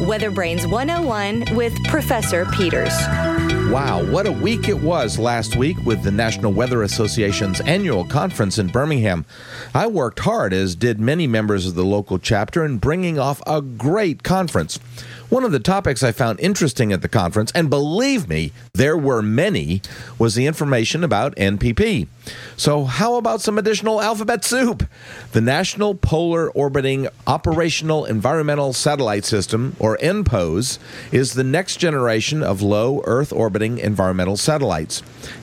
Weather Brains 101 with Professor Peters. Wow, what a week it was last week with the National Weather Association's annual conference in Birmingham. I worked hard, as did many members of the local chapter, in bringing off a great conference. One of the topics I found interesting at the conference, and believe me, there were many, was the information about NPP. So how about some additional alphabet soup? The National Polar Orbiting Operational Environmental Satellite System, or NPOS, is the next generation of low Earth orbiting environmental satellites.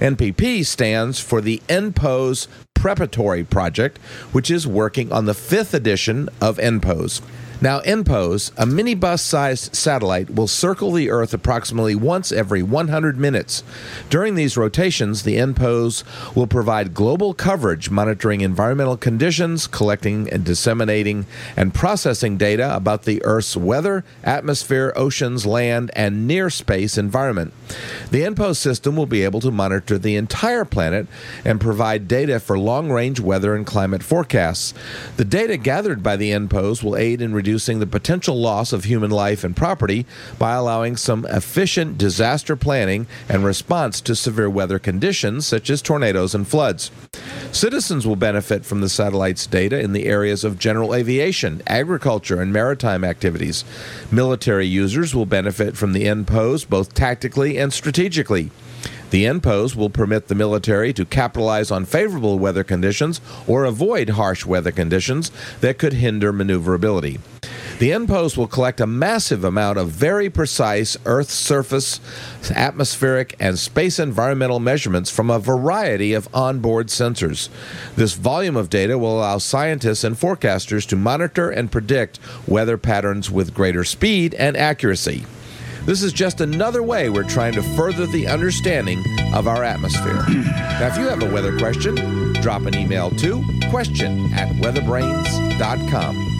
NPP stands for the NPOS Preparatory Project, which is working on the 5th edition of NPOS. Now, NPOS, a minibus-sized satellite, will circle the Earth approximately once every 100 minutes. During these rotations, the NPOS will provide global coverage, monitoring environmental conditions, collecting and disseminating and processing data about the Earth's weather, atmosphere, oceans, land, and near-space environment. The NPOS system will be able to monitor the entire planet and provide data for long-range weather and climate forecasts. The data gathered by the NPOS will aid in reducing the potential loss of human life and property by allowing some efficient disaster planning and response to severe weather conditions such as tornadoes and floods. Citizens will benefit from the satellite's data in the areas of general aviation, agriculture, and maritime activities. Military users will benefit from the NPOS both tactically and strategically. The NPOS will permit the military to capitalize on favorable weather conditions or avoid harsh weather conditions that could hinder maneuverability. The NPOS will collect a massive amount of very precise Earth surface, atmospheric, and space environmental measurements from a variety of onboard sensors. This volume of data will allow scientists and forecasters to monitor and predict weather patterns with greater speed and accuracy. This is just another way we're trying to further the understanding of our atmosphere. Now, if you have a weather question, drop an email to question@weatherbrains.com.